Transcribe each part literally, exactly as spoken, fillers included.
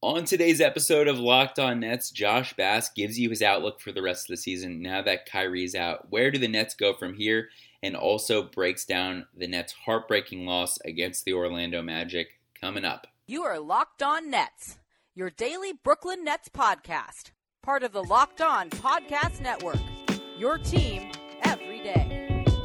On today's episode of Locked On Nets, Josh Bass gives you his outlook for the rest of the season now that Kyrie's out. Where do the Nets go from here? And also breaks down the Nets' heartbreaking loss against the Orlando Magic coming up. You are Locked On Nets, your daily Brooklyn Nets podcast. Part of the Locked On Podcast Network, your team every day.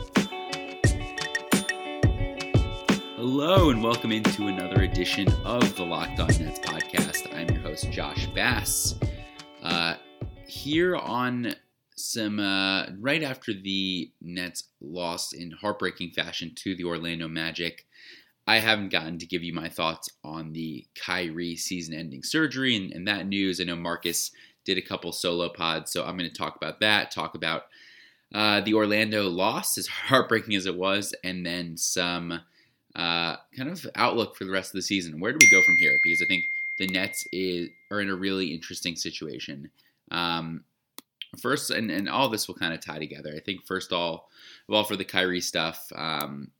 Hello and welcome into another edition of the Locked On Nets podcast. I'm your host, Josh Bass. Uh, here on some, uh, right after the Nets lost in heartbreaking fashion to the Orlando Magic, I haven't gotten to give you my thoughts on the Kyrie season-ending surgery and, and that news. I know Marcus did a couple solo pods, so I'm going to talk about that, talk about uh, the Orlando loss, as heartbreaking as it was, and then some uh, kind of outlook for the rest of the season. Where do we go from here? Because I think the Nets is, are in a really interesting situation. Um, first, and, and all this will kind of tie together. I think first all, well, for the Kyrie stuff, um,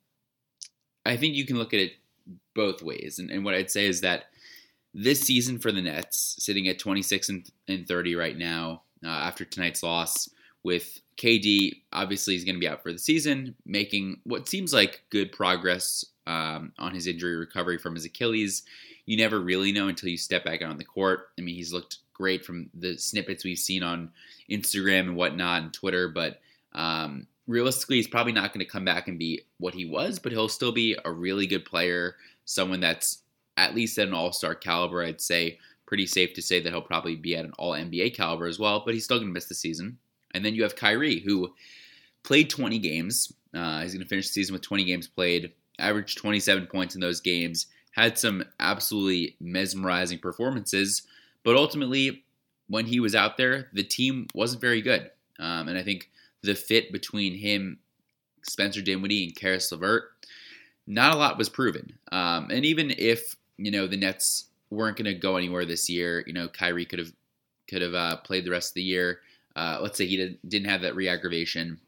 I think you can look at it both ways. And, and what I'd say is that this season for the Nets, sitting at twenty-six and thirty right now, uh, after tonight's loss, with K D, obviously he's going to be out for the season, making what seems like good progress um, on his injury recovery from his Achilles. You never really know until you step back out on the court. I mean, he's looked great from the snippets we've seen on Instagram and whatnot and Twitter, but um, realistically, he's probably not going to come back and be what he was, but he'll still be a really good player, someone that's at least at an all-star caliber. I'd say pretty safe to say that he'll probably be at an all-N B A caliber as well, but he's still going to miss the season. And then you have Kyrie, who played twenty games. Uh, he's going to finish the season with twenty games played, averaged twenty-seven points in those games, had some absolutely mesmerizing performances, but ultimately, when he was out there, the team wasn't very good. Um, and I think the fit between him, Spencer Dinwiddie, and Caris LeVert, not a lot was proven. Um, and even if, you know, the Nets weren't going to go anywhere this year, you know, Kyrie could have could have uh, played the rest of the year. Uh, let's say he did, didn't have that re-aggravation.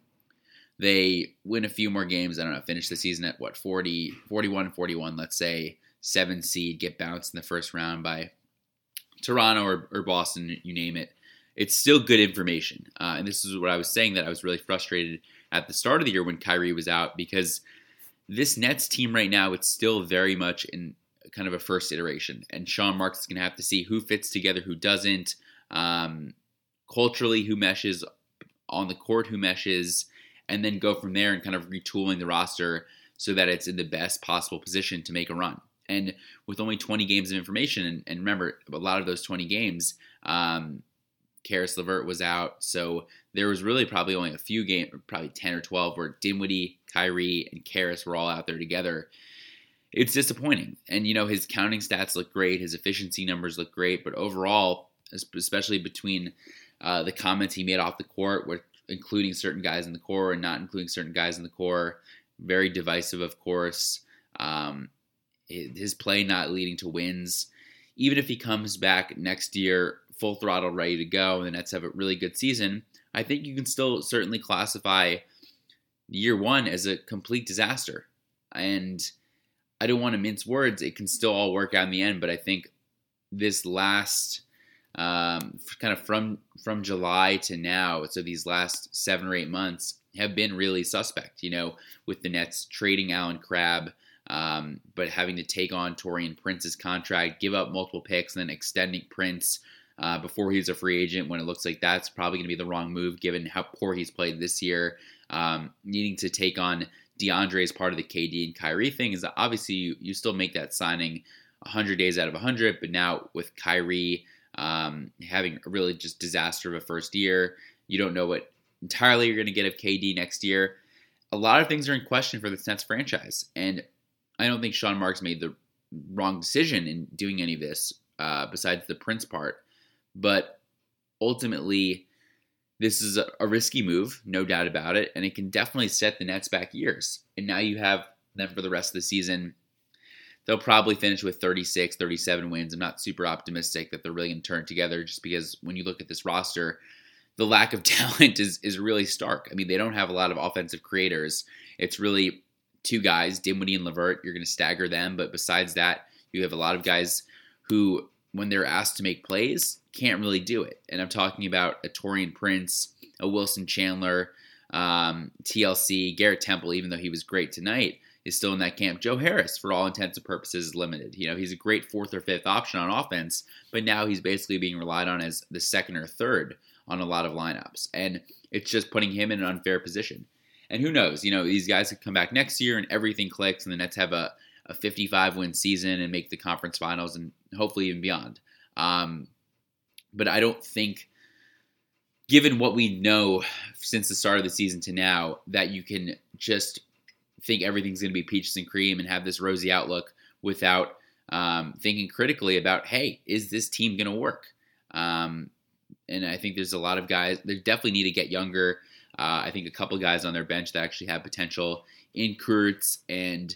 They win a few more games. I don't know, finish the season at what, forty, forty-one and forty-one, let's say, seven seed, get bounced in the first round by Toronto or, or Boston, you name it. It's still good information. Uh, and this is what I was saying, that I was really frustrated at the start of the year when Kyrie was out, because this Nets team right now, it's still very much in kind of a first iteration. And Sean Marks is going to have to see who fits together, who doesn't, um, culturally who meshes, on the court who meshes, and then go from there and kind of retooling the roster so that it's in the best possible position to make a run. And with only twenty games of information, and, and remember, a lot of those twenty games, um, Caris LeVert was out, so there was really probably only a few games, probably ten or twelve, where Dinwiddie, Kyrie, and Caris were all out there together. It's disappointing. And, you know, his counting stats look great, his efficiency numbers look great, but overall, especially between uh, the comments he made off the court, with including certain guys in the core and not including certain guys in the core, very divisive, of course. Um, his play not leading to wins. Even if he comes back next year full throttle, ready to go, and the Nets have a really good season, I think you can still certainly classify year one as a complete disaster. And I don't want to mince words. It can still all work out in the end, but I think this last, um, kind of from from July to now, so these last seven or eight months have been really suspect, you know, with the Nets trading Allen Crabbe, um, but having to take on Taurean Prince's contract, give up multiple picks, and then extending Prince uh, before he's a free agent, when it looks like that's probably going to be the wrong move given how poor he's played this year. Um, needing to take on DeAndre as part of the K D and Kyrie thing is that obviously you, you still make that signing one hundred days out of one hundred, but now with Kyrie um, having a really just disaster of a first year, you don't know what entirely you're going to get of K D next year. A lot of things are in question for the Nets franchise, and I don't think Sean Marks made the wrong decision in doing any of this, uh, besides the Prince part. But ultimately, this is a, a risky move, no doubt about it, and it can definitely set the Nets back years. And now you have them for the rest of the season. They'll probably finish with thirty-six, thirty-seven wins. I'm not super optimistic that they're really going to turn together, just because when you look at this roster, the lack of talent is is really stark. I mean, they don't have a lot of offensive creators. It's really two guys, Dinwiddie and LeVert. You're going to stagger them, but besides that, you have a lot of guys who when they're asked to make plays, can't really do it. And I'm talking about a Taurean Prince, a Wilson Chandler, um, T L C, Garrett Temple, even though he was great tonight, is still in that camp. Joe Harris, for all intents and purposes, is limited. You know, he's a great fourth or fifth option on offense, but now he's basically being relied on as the second or third on a lot of lineups. And it's just putting him in an unfair position. And who knows, you know, these guys could come back next year and everything clicks and the Nets have a, a fifty-five win season and make the conference finals and hopefully even beyond. Um, but I don't think, given what we know since the start of the season to now, that you can just think everything's going to be peaches and cream and have this rosy outlook without um, thinking critically about, hey, is this team going to work? Um, and I think there's a lot of guys, they definitely need to get younger. Uh, I think a couple guys on their bench that actually have potential in Kurtz and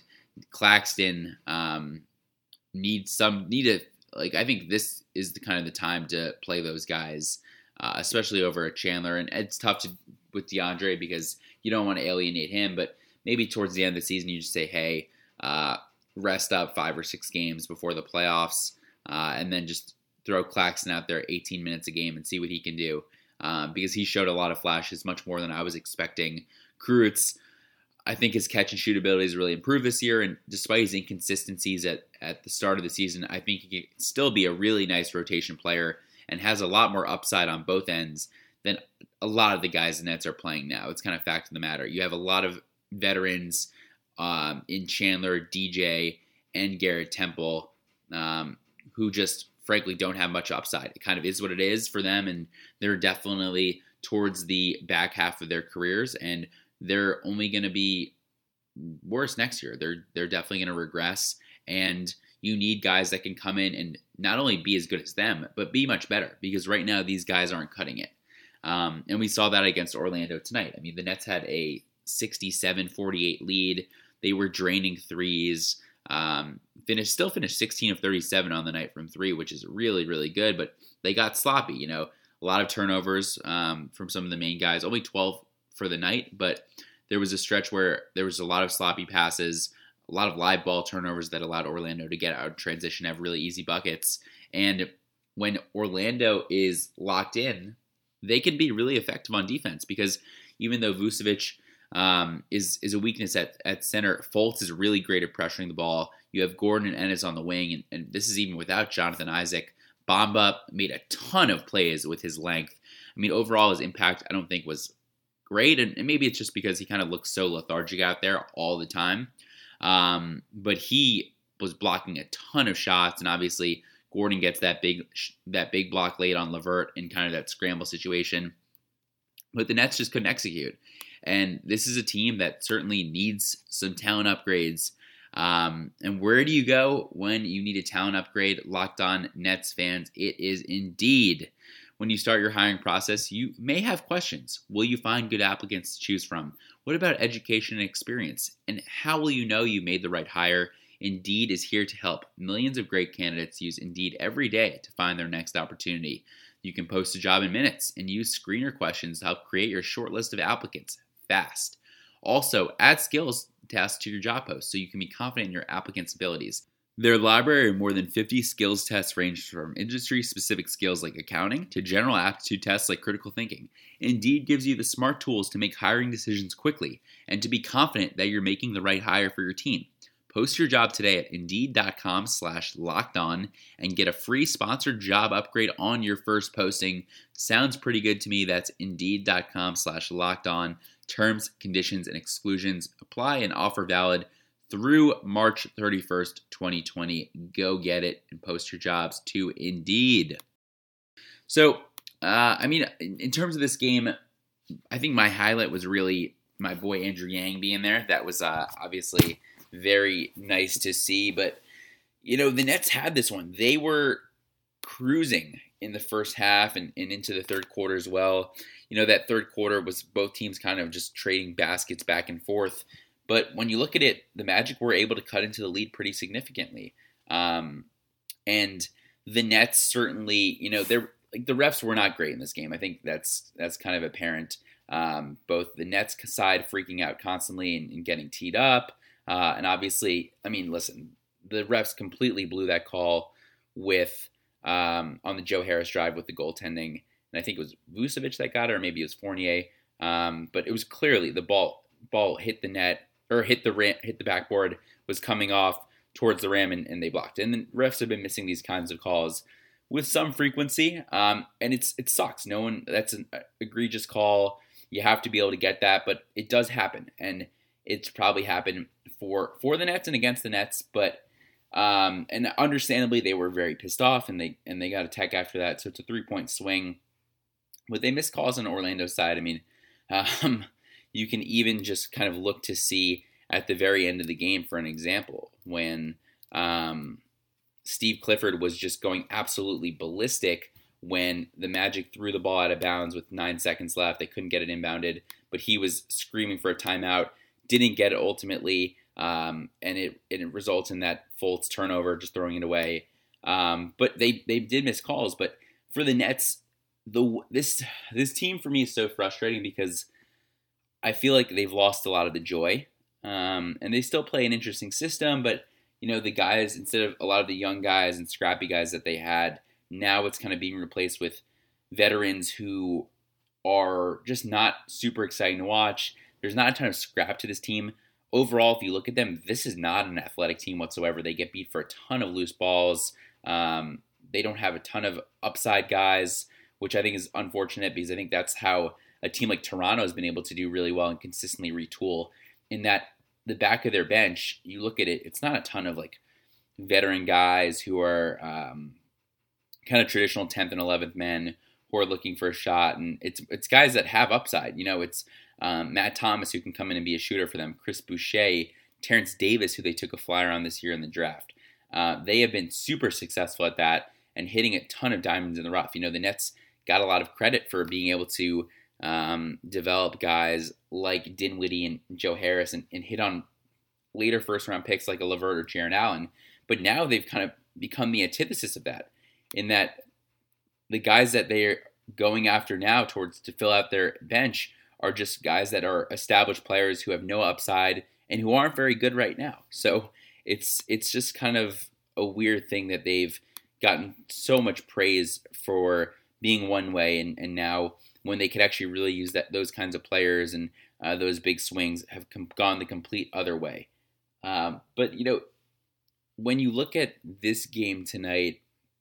Claxton um, need some, need a, like, I think this is the kind of the time to play those guys, uh, especially over a Chandler. And it's tough to, with DeAndre because you don't want to alienate him, but maybe towards the end of the season, you just say, hey, uh, rest up five or six games before the playoffs, uh, and then just throw Claxton out there eighteen minutes a game and see what he can do. Um, because he showed a lot of flashes, much more than I was expecting. Kurtz, I think his catch and shoot ability has really improved this year, and despite his inconsistencies at, at the start of the season, I think he can still be a really nice rotation player and has a lot more upside on both ends than a lot of the guys the Nets are playing now. It's kind of fact of the matter. You have a lot of veterans um, in Chandler, D J, and Garrett Temple um, who just frankly don't have much upside. It kind of is what it is for them, and they're definitely towards the back half of their careers, and they're only going to be worse next year. They're they're definitely going to regress, and you need guys that can come in and not only be as good as them, but be much better, because right now these guys aren't cutting it. Um, and we saw that against Orlando tonight. I mean, the Nets had a sixty-seven forty-eight lead. They were draining threes. Um, finished still finished sixteen of thirty-seven on the night from three, which is really, really good, but they got sloppy. You know, a lot of turnovers um, from some of the main guys, only twelve for the night, but there was a stretch where there was a lot of sloppy passes, a lot of live ball turnovers that allowed Orlando to get out of transition, have really easy buckets. And when Orlando is locked in, they can be really effective on defense, because even though Vucevic Um, is is a weakness at, at center, Fultz is really great at pressuring the ball. You have Gordon and Ennis on the wing, and, and this is even without Jonathan Isaac. Bamba made a ton of plays with his length. I mean, overall, his impact, I don't think, was great, and, and maybe it's just because he kind of looks so lethargic out there all the time. Um, but he was blocking a ton of shots, and obviously Gordon gets that big that big block late on LeVert in kind of that scramble situation. But the Nets just couldn't execute. And this is a team that certainly needs some talent upgrades. Um, and where do you go when you need a talent upgrade? Locked On Nets fans, it is Indeed. When you start your hiring process, you may have questions. Will you find good applicants to choose from? What about education and experience? And how will you know you made the right hire? Indeed is here to help. Millions of great candidates use Indeed every day to find their next opportunity. You can post a job in minutes and use screener questions to help create your short list of applicants fast. Also, add skills tests to your job post so you can be confident in your applicant's abilities. Their library of more than fifty skills tests range from industry-specific skills like accounting to general aptitude tests like critical thinking. Indeed gives you the smart tools to make hiring decisions quickly and to be confident that you're making the right hire for your team. Post your job today at Indeed.com slash locked on and get a free sponsored job upgrade on your first posting. Sounds pretty good to me. That's Indeed.com slash locked on. Terms, conditions, and exclusions apply and offer valid through March thirty-first, twenty twenty. Go get it and post your jobs to Indeed. So, uh, I mean, in terms of this game, I think my highlight was really my boy Andrew Yang being there. That was uh, obviously very nice to see. But, you know, the Nets had this one. They were cruising in the first half and, and into the third quarter as well. You know, that third quarter was both teams kind of just trading baskets back and forth. But when you look at it, the Magic were able to cut into the lead pretty significantly. Um, and the Nets certainly, you know, they're like the refs were not great in this game. I think that's that's kind of apparent. Um, both the Nets side freaking out constantly and, and getting teed up. Uh, and obviously, I mean, listen, the refs completely blew that call with um, on the Joe Harris drive with the goaltending. And I think it was Vucevic that got it, or maybe it was Fournier. Um, but it was clearly the ball ball hit the net, or hit the ram, hit the backboard, was coming off towards the rim, and, and they blocked it. And the refs have been missing these kinds of calls with some frequency, um, and it's it sucks. No one, that's an egregious call. You have to be able to get that, but it does happen, and it's probably happened for for the Nets and against the Nets. But um, and understandably, they were very pissed off, and they and they got a tech after that. So it's a three point swing. But they missed calls on Orlando's side. I mean, um, you can even just kind of look to see at the very end of the game, for an example, when um, Steve Clifford was just going absolutely ballistic when the Magic threw the ball out of bounds with nine seconds left. They couldn't get it inbounded, but he was screaming for a timeout, didn't get it ultimately, um, and it, it results in that Fultz turnover, just throwing it away. Um, but they, they did miss calls. But for the Nets, the this this team for me is so frustrating because I feel like they've lost a lot of the joy. Um, and they still play an interesting system, but you know, the guys, instead of a lot of the young guys and scrappy guys that they had, now it's kind of being replaced with veterans who are just not super exciting to watch. There's not a ton of scrap to this team. Overall, if you look at them, this is not an athletic team whatsoever. They get beat for a ton of loose balls. Um, they don't have a ton of upside guys, which I think is unfortunate because I think that's how a team like Toronto has been able to do really well and consistently retool, in that the back of their bench, you look at it, it's not a ton of like veteran guys who are um, kind of traditional tenth and eleventh men who are looking for a shot. And it's it's guys that have upside. You know, it's um, Matt Thomas, who can come in and be a shooter for them, Chris Boucher, Terrence Davis, who they took a flyer on this year in the draft. Uh, they have been super successful at that and hitting a ton of diamonds in the rough. You know, the Nets got a lot of credit for being able to Um, develop guys like Dinwiddie and Joe Harris and, and hit on later first round picks like a LeVert or Jarrett Allen. But now they've kind of become the antithesis of that, in that the guys that they're going after now towards to fill out their bench are just guys that are established players who have no upside and who aren't very good right now. So it's it's just kind of a weird thing that they've gotten so much praise for being one way, and, and now when they could actually really use that those kinds of players and uh, those big swings have com- gone the complete other way. Um, but, you know, when you look at this game tonight,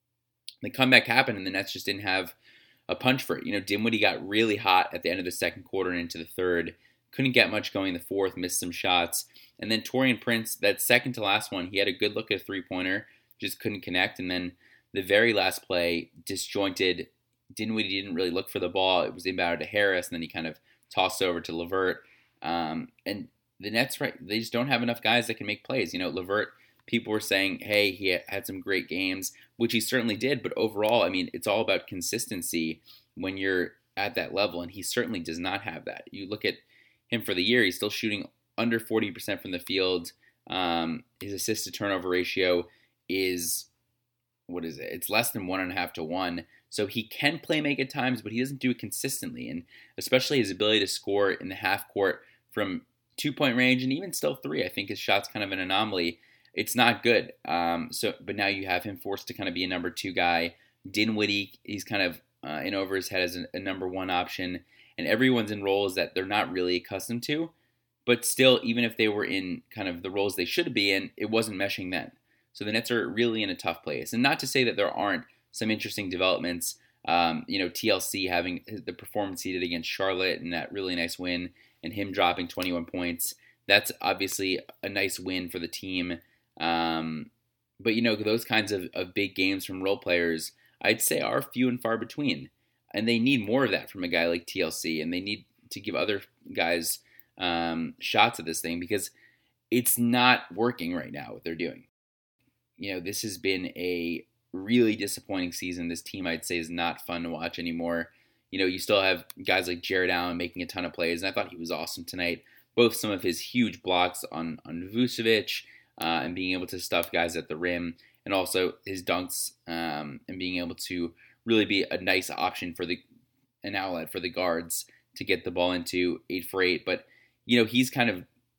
the comeback happened and the Nets just didn't have a punch for it. You know, Dinwiddie got really hot at the end of the second quarter and into the third. Couldn't get much going in the fourth, missed some shots. And then Taurean Prince, that second to last one, he had a good look at a three-pointer, just couldn't connect. And then the very last play, disjointed. Dinwiddie didn't really look for the ball. It was inbounded to Harris, and then he kind of tossed over to LeVert. Um, and the Nets, right, they just don't have enough guys that can make plays. You know, LeVert, people were saying, hey, he had some great games, which he certainly did. But overall, I mean, it's all about consistency when you're at that level, and he certainly does not have that. You look at him for the year, he's still shooting under forty percent from the field. Um, his assist to turnover ratio is, what is it? It's less than one and a half to one. So he can play make at times, but he doesn't do it consistently. And especially his ability to score in the half court from two-point range and even still three, I think his shot's kind of an anomaly. It's not good. Um, so, but now you have him forced to kind of be a number two guy. Dinwiddie, he's kind of uh, in over his head as a, a number one option. And everyone's in roles that they're not really accustomed to. But still, even if they were in kind of the roles they should be in, it wasn't meshing then. So the Nets are really in a tough place. And not to say that there aren't some interesting developments. Um, you know, T L C having the performance he did against Charlotte and that really nice win, and him dropping twenty-one points. That's obviously a nice win for the team. Um, but, you know, those kinds of, of big games from role players, I'd say, are few and far between. And they need more of that from a guy like T L C, and they need to give other guys um, shots at this thing because it's not working right now what they're doing. You know, this has been a really disappointing season. This team, I'd say, is not fun to watch anymore. You know, you still have guys like Jarrett Allen making a ton of plays, and I thought he was awesome tonight. Both some of his huge blocks on, on Vucevic uh, and being able to stuff guys at the rim, and also his dunks um, and being able to really be a nice option for the an outlet for the guards to get the ball into eight for eight. But, you know, he's kind of,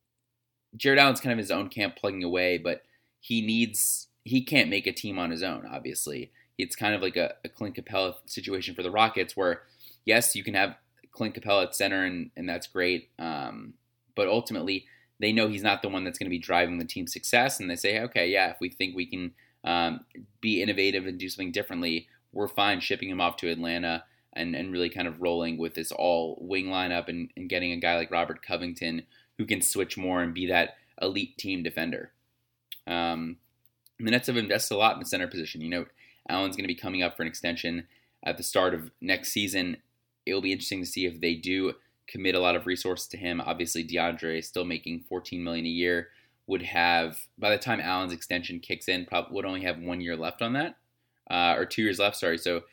Jarrett Allen's kind of his own camp plugging away, but he needs, he can't make a team on his own, obviously. it's kind of like a, a Clint Capella situation for the Rockets where, yes, you can have Clint Capella at center, and, and that's great. Um, but ultimately, they know he's not the one that's going to be driving the team's success. And they say, okay, yeah, if we think we can um, be innovative and do something differently, we're fine shipping him off to Atlanta and, and really kind of rolling with this all wing lineup and, and getting a guy like Robert Covington who can switch more and be that elite team defender. Um, the Nets have invested a lot in the center position. You know, Allen's going to be coming up for an extension at the start of next season. It will be interesting to see if they do commit a lot of resources to him. Obviously, DeAndre is still making fourteen million dollars a year. Would have, by the time Allen's extension kicks in, probably would only have one year left on that, uh, or two years left. Sorry. So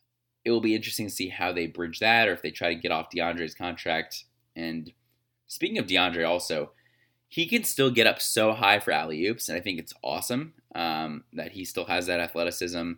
it will be interesting to see how they bridge that, or if they try to get off DeAndre's contract. And speaking of DeAndre, also, he can still get up so high for alley-oops, and I think it's awesome um, that he still has that athleticism.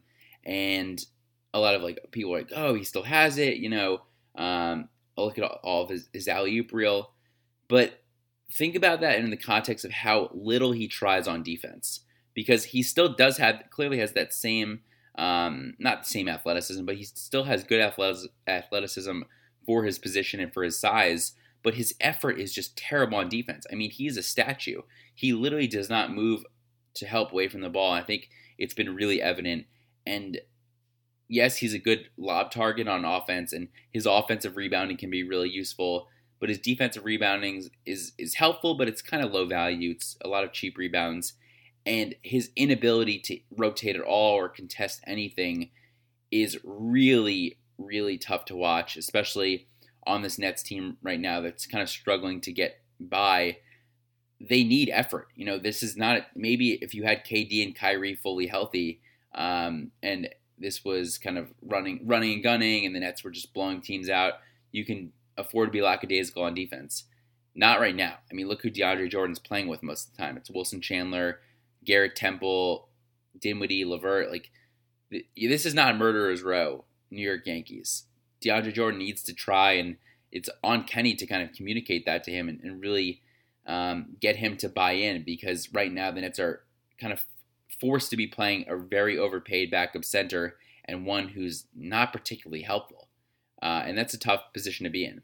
And a lot of like people are like, oh, he still has it, you know. Um, I'll look at all, all of his, his alley-oop reel. But think about that in the context of how little he tries on defense. Because he still does have, clearly has that same, um, not the same athleticism, but he still has good athleticism for his position and for his size. But his effort is just terrible on defense. I mean, he's a statue. He literally does not move to help away from the ball. I think it's been really evident. And yes, he's a good lob target on offense, and his offensive rebounding can be really useful. But his defensive rebounding is is helpful, but it's kind of low value. It's a lot of cheap rebounds. And his inability to rotate at all or contest anything is really, really tough to watch, especially on this Nets team right now that's kind of struggling to get by. They need effort. You know, this is not, maybe if you had K D and Kyrie fully healthy, um, and this was kind of running running and gunning, and the Nets were just blowing teams out, you can afford to be lackadaisical on defense. Not right now. I mean, look who DeAndre Jordan's playing with most of the time. It's Wilson Chandler, Garrett Temple, Dinwiddie, LeVert. Like, this is not Murderer's Row, New York Yankees. DeAndre Jordan needs to try, and it's on Kenny to kind of communicate that to him and, and really um, get him to buy in, because right now the Nets are kind of forced to be playing a very overpaid backup center and one who's not particularly helpful. Uh, and that's a tough position to be in.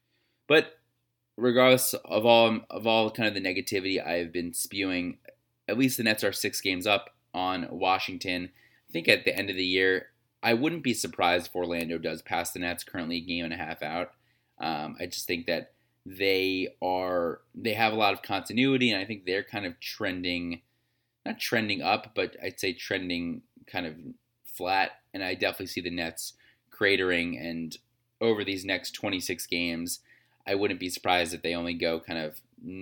But regardless of all of all kind of the negativity I've been spewing, at least the Nets are six games up on Washington. I think at the end of the year, I wouldn't be surprised if Orlando does pass the Nets, currently a game and a half out. Um, I just think that they are they have a lot of continuity, and I think they're kind of trending, not trending up, but I'd say trending kind of flat. And I definitely see the Nets cratering, and over these next twenty-six games, I wouldn't be surprised if they only go kind of,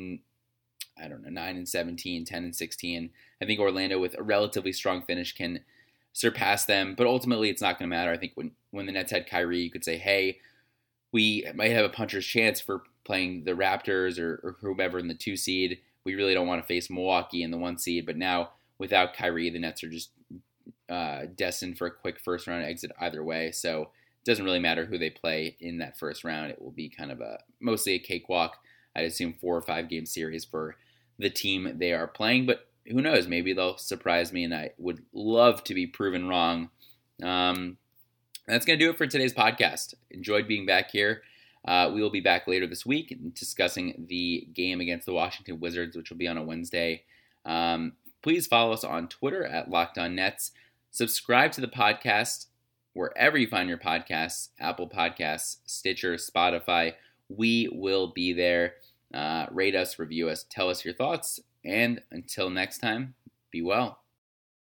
I don't know, nine and seventeen, ten and sixteen. I think Orlando, with a relatively strong finish, can surpass them, but ultimately it's not going to matter. I think when, when the Nets had Kyrie, you could say, hey, we might have a puncher's chance for playing the Raptors or, or whomever in the two seed. We really don't want to face Milwaukee in the one seed, but now without Kyrie, the Nets are just uh, destined for a quick first round exit either way. So it doesn't really matter who they play in that first round. It will be kind of a mostly a cakewalk. I'd assume four or five game series for the team they are playing, but who knows? Maybe they'll surprise me, and I would love to be proven wrong. Um, that's going to do it for today's podcast. Enjoyed being back here. Uh, we will be back later this week discussing the game against the Washington Wizards, which will be on a Wednesday. Um, please follow us on Twitter at Locked On Nets. Subscribe to the podcast wherever you find your podcasts, Apple Podcasts, Stitcher, Spotify. We will be there. Uh, rate us, review us, tell us your thoughts. And until next time, be well.